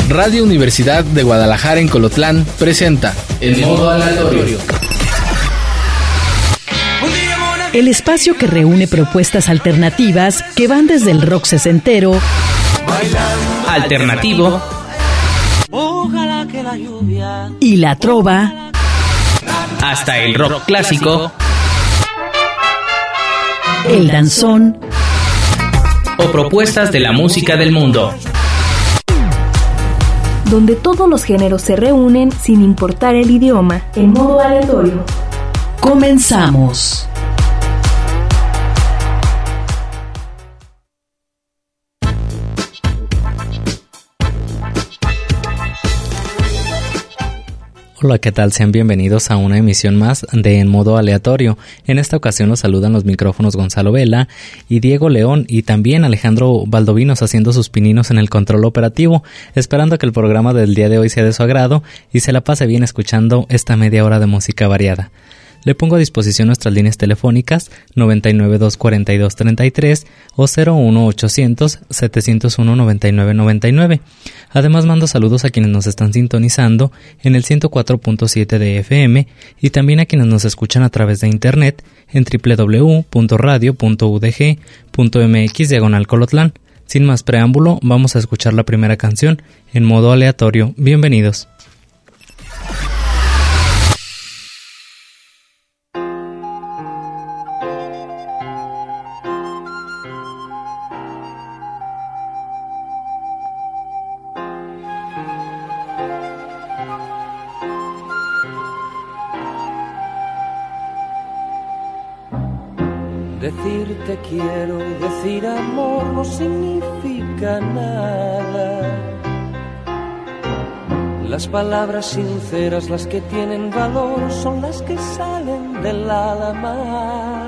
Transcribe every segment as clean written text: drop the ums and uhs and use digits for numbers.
Radio Universidad de Guadalajara en Colotlán presenta En Modo Aleatorio. El espacio que reúne propuestas alternativas que van desde el rock sesentero, alternativo y la trova, hasta el rock clásico, el danzón o propuestas de la música del mundo, donde todos los géneros se reúnen sin importar el idioma, en modo aleatorio. Comenzamos. Hola, ¿qué tal? Sean bienvenidos a una emisión más de En Modo Aleatorio. En esta ocasión nos saludan los micrófonos Gonzalo Vela y Diego León, y también Alejandro Valdovinos haciendo sus pininos en el control operativo, esperando que el programa del día de hoy sea de su agrado y se la pase bien escuchando esta media hora de música variada. Le pongo a disposición nuestras líneas telefónicas 9924233 o 01800-701-9999. Además mando saludos a quienes nos están sintonizando en el 104.7 de FM y también a quienes nos escuchan a través de internet en www.radio.udg.mx/Colotlán. Sin más preámbulo, vamos a escuchar la primera canción en modo aleatorio. Bienvenidos. Decir te quiero y decir amor no significa nada. Las palabras sinceras, las que tienen valor, son las que salen del alma.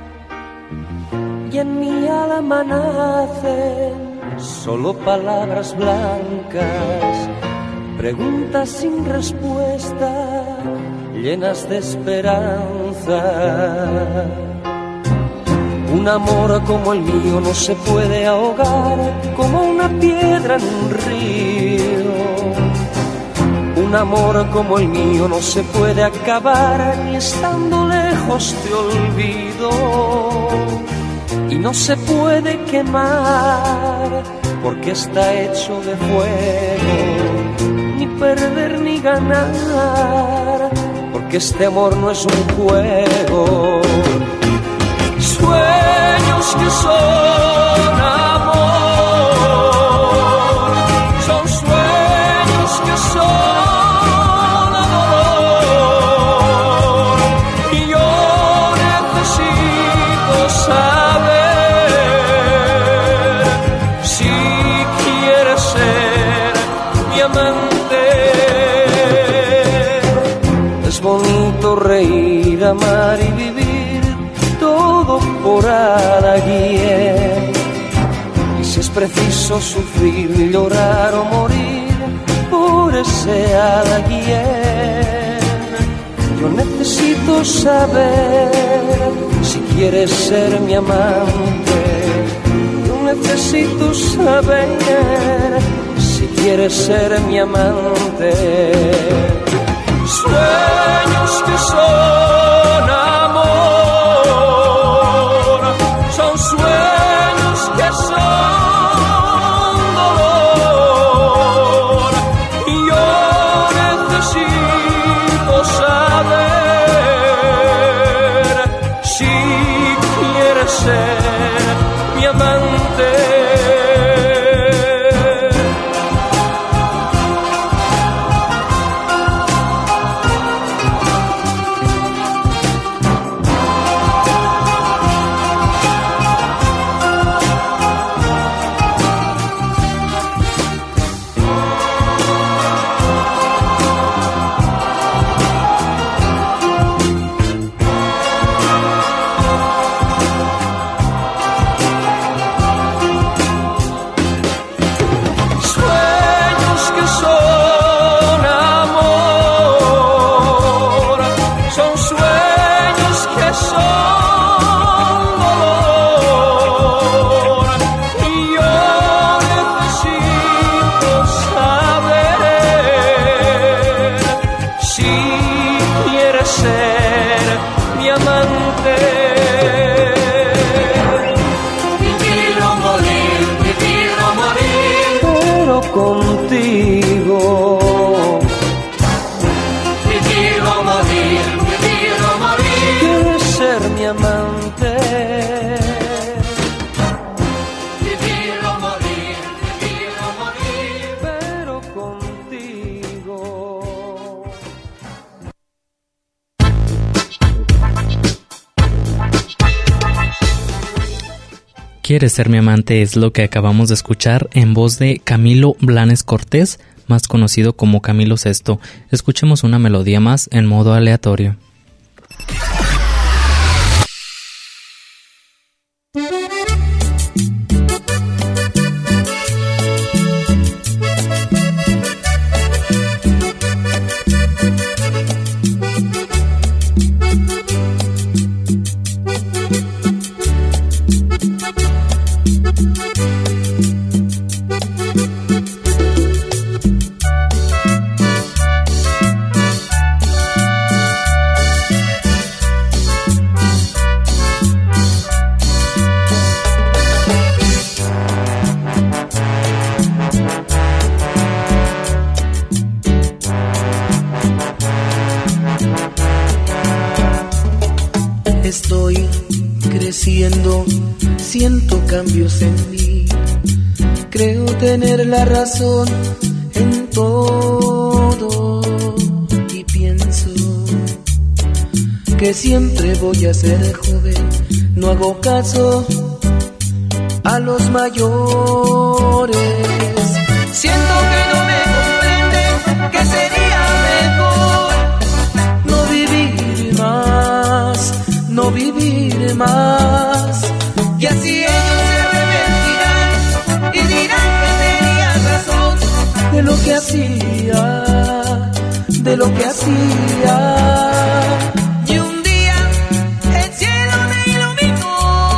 Y en mi alma nacen solo palabras blancas, preguntas sin respuesta, llenas de esperanza. Un amor como el mío no se puede ahogar como una piedra en un río. Un amor como el mío no se puede acabar ni estando lejos te olvido. Y no se puede quemar porque está hecho de fuego. Ni perder ni ganar porque este amor no es un juego. Sueños que son amor, son sueños que son amor. Y yo necesito saber si quieres ser mi amante. Es bonito reír, amar y vivir por alguien, y si es preciso sufrir, llorar o morir por ese alguien. Yo necesito saber si quieres ser mi amante. Yo necesito saber si quieres ser mi amante. Sueños que son amor, son sueños que son dolor. Y yo necesito saber si quieres ser mi amante. contigo. Vivir o morir, vivir o morir. ¿Quieres ser mi amante? Vivir o morir, vivir o morir. Pero contigo. ¿Quieres ser mi amante? Es lo que acabamos de escuchar en voz de Camilo Blanes Cortés, más conocido como Camilo Sesto. Escuchemos una melodía más en modo aleatorio. Estoy creciendo, siento cambios en mí. Creo tener la razón en todo y pienso que siempre voy a ser joven. No hago caso a los mayores. Siento que no me comprenden, que sería mejor no vivir más, no vivir más. Y así ellos se arrepentirán y dirán que tenía razón de lo que hacía, de lo que hacía. Y un día el cielo me iluminó,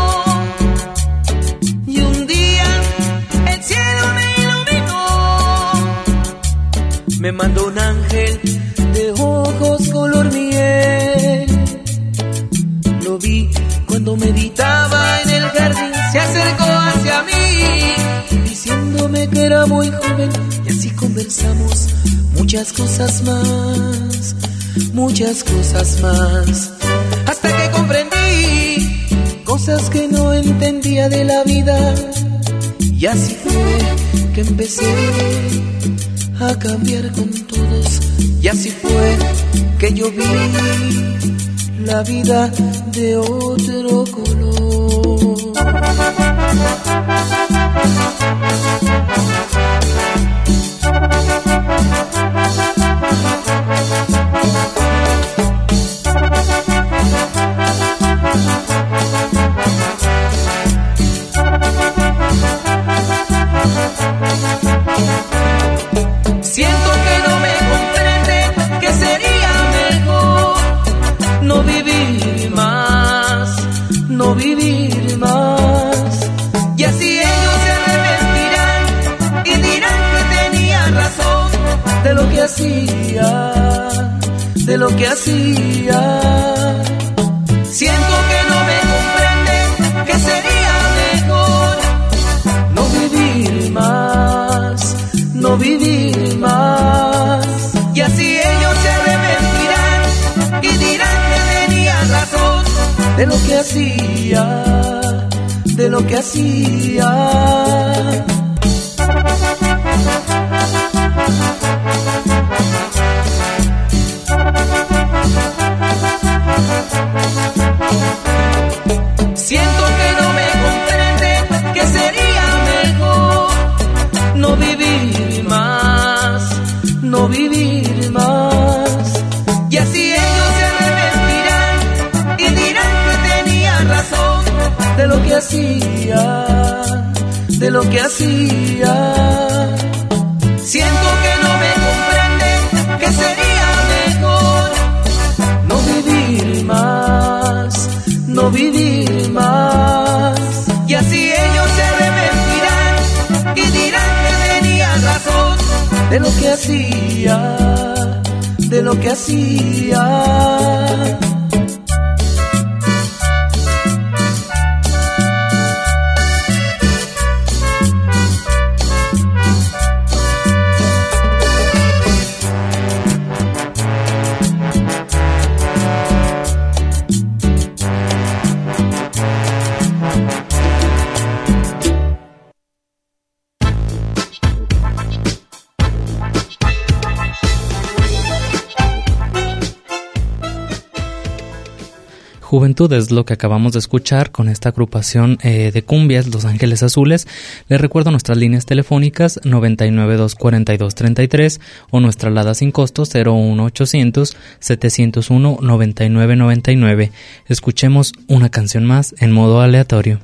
y un día el cielo me iluminó. Me mandó un ángel de ojos color miel. Lo vi cuando meditaba en el jardín, se acercó hacia mí, diciéndome que era muy joven, y así conversamos muchas cosas más, hasta que comprendí cosas que no entendía de la vida, y así fue que empecé a cambiar con todos, y así fue que yo vi la vida de otro color. Siento que no me comprende, que sería mejor no vivir más, no vivir más. Y así ellos se arrepentirán y dirán que tenía razón de lo que hacía, de lo que hacía. Siento que no me comprenden, que sería mejor no vivir más, no vivir más. Y así ellos se arrepentirán y dirán que tenía razón de lo que hacía, de lo que hacía. Siento que no me comprenden, que sería mejor no vivir más, no vivir más. Y así ellos se arrepentirán y dirán que tenía razón de lo que hacía, de lo que hacía. Siento que no me comprenden, que sería mejor no vivir más, no vivir más. Y así ellos se arrepentirán y dirán que tenía razón de lo que hacía, de lo que hacía. Juventud es lo que acabamos de escuchar con esta agrupación de cumbias, Los Ángeles Azules. Les recuerdo nuestras líneas telefónicas 9924233 o nuestra alada sin costo 01800 701 9999. Escuchemos una canción más en modo aleatorio.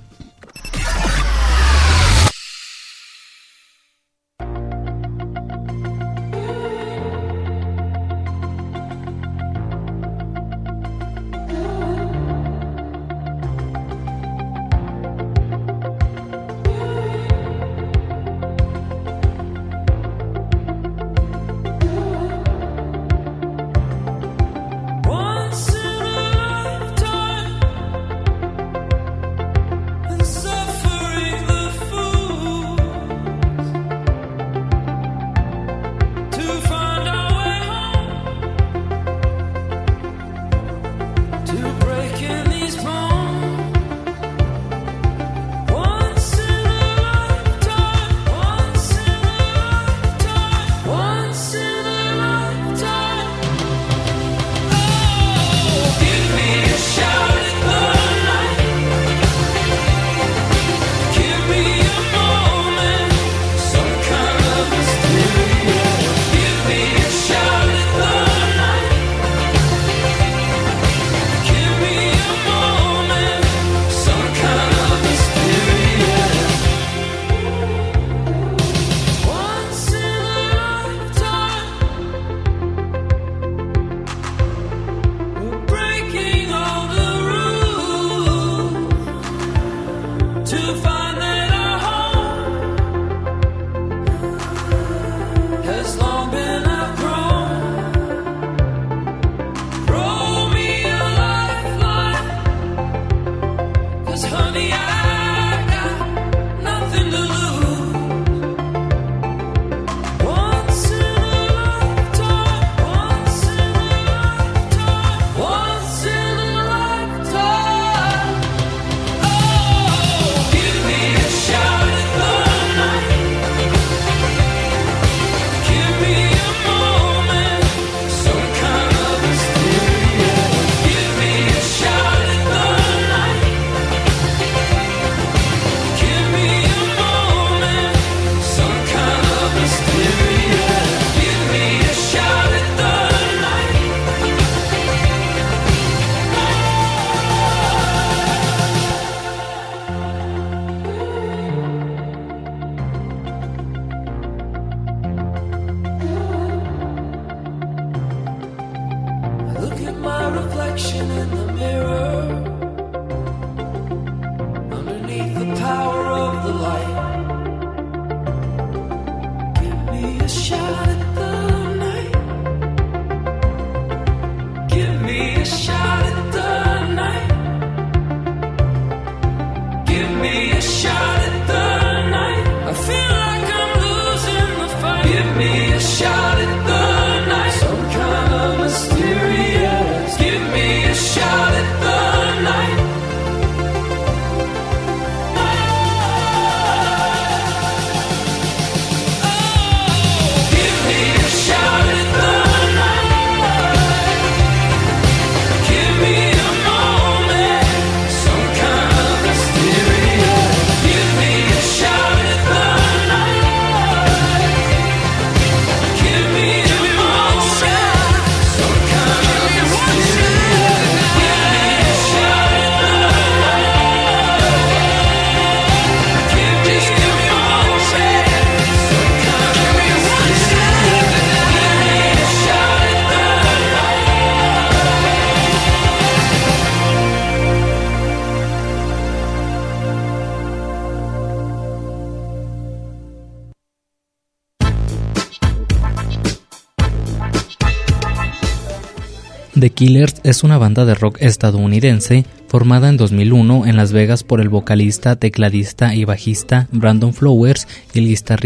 The Killers es una banda de rock estadounidense formada en 2001 en Las Vegas por el vocalista, tecladista y bajista Brandon Flowers y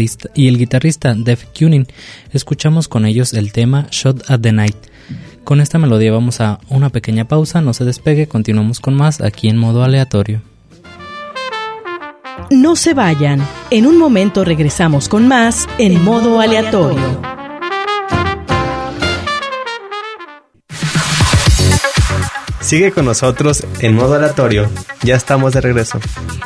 el guitarrista Dave Kunin. Escuchamos con ellos el tema Shot at the Night. Con esta melodía vamos a una pequeña pausa, no se despegue, continuamos con más aquí en modo aleatorio. No se vayan, en un momento regresamos con más en modo aleatorio. Sigue con nosotros en modo aleatorio. Ya estamos de regreso.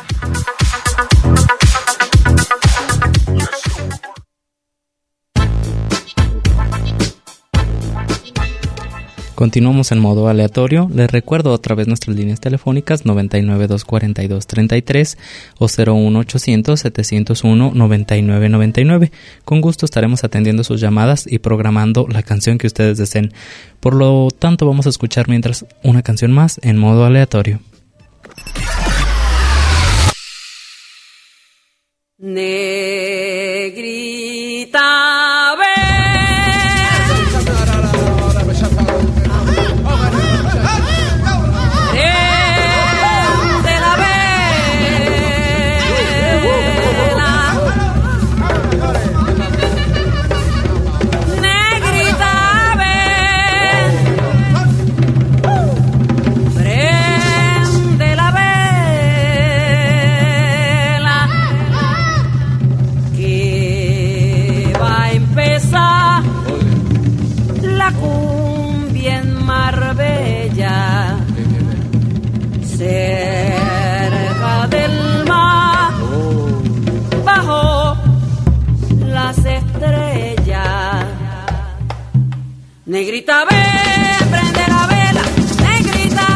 Continuamos en modo aleatorio. Les recuerdo otra vez nuestras líneas telefónicas 99-242-33 o 01800-701-9999. Con gusto estaremos atendiendo sus llamadas y programando la canción que ustedes deseen. Por lo tanto, vamos a escuchar mientras una canción más en modo aleatorio. Negrita. Cerca del mar, bajo las estrellas, negrita ven, prende la vela, negrita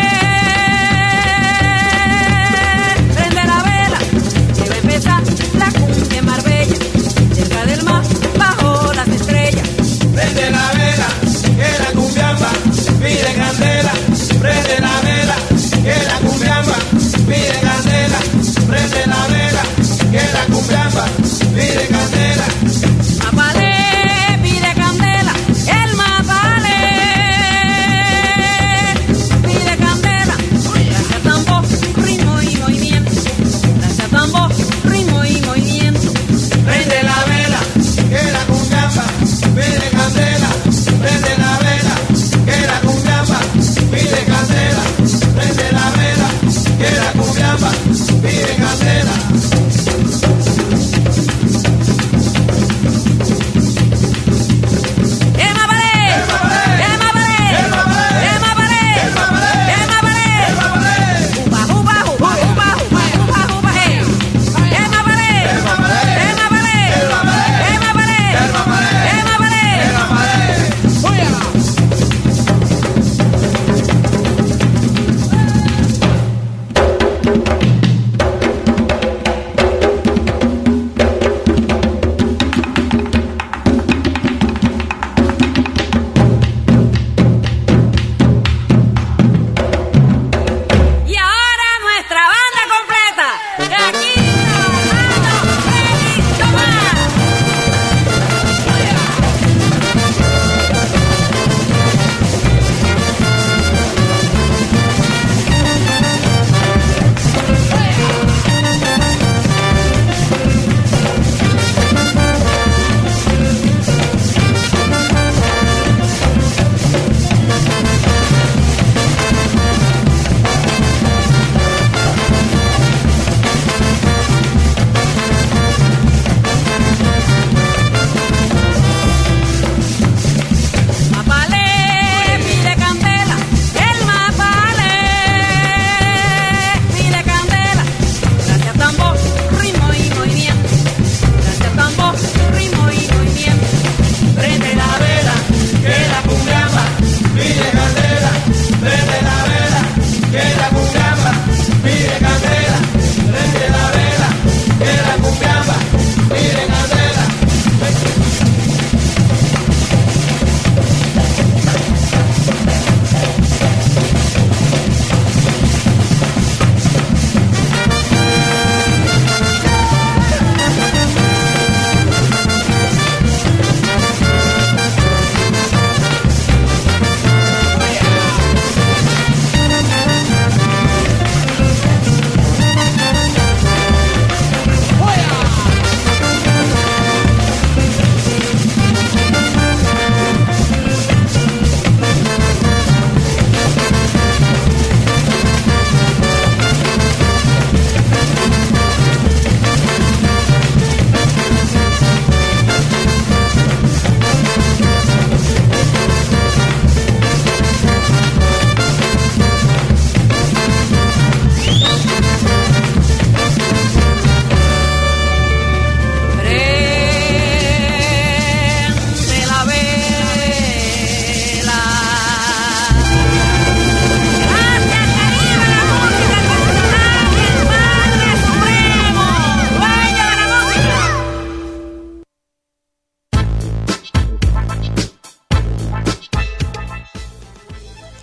ven, prende la vela, que va a empezar la cumbia en Marbella, cerca del mar, bajo las estrellas, prende la vela, que la cumbiamba pide candela, prende la vela, que la cumbiamba pide candela, prende la vela, que la cumbiamba pide candela. Mapalé pide candela, el mapalé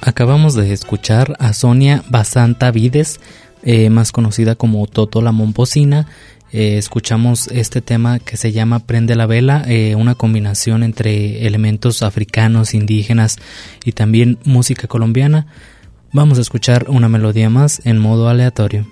Acabamos de escuchar a Sonia Basanta Vides, más conocida como Toto la Momposina. Escuchamos este tema que se llama Prende la Vela, una combinación entre elementos africanos, indígenas y también música colombiana. Vamos a escuchar una melodía más en modo aleatorio.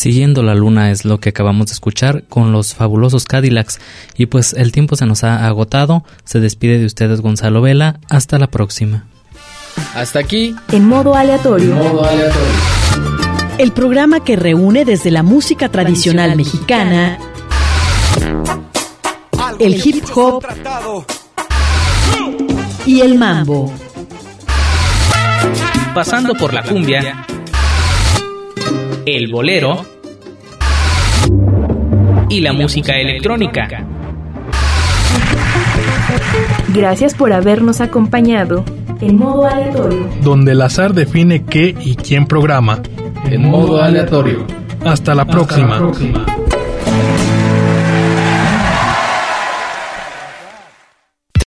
Siguiendo la luna es lo que acabamos de escuchar con los fabulosos Cadillacs. Y pues el tiempo se nos ha agotado. Se despide de ustedes Gonzalo Vela. Hasta la próxima. Hasta aquí. En modo aleatorio. El programa que reúne desde la música tradicional mexicana, el hip hop y el mambo. Pasando por la cumbia, el bolero y la música electrónica. Gracias por habernos acompañado en modo aleatorio, donde el azar define qué y quién programa. En modo aleatorio. Hasta la próxima.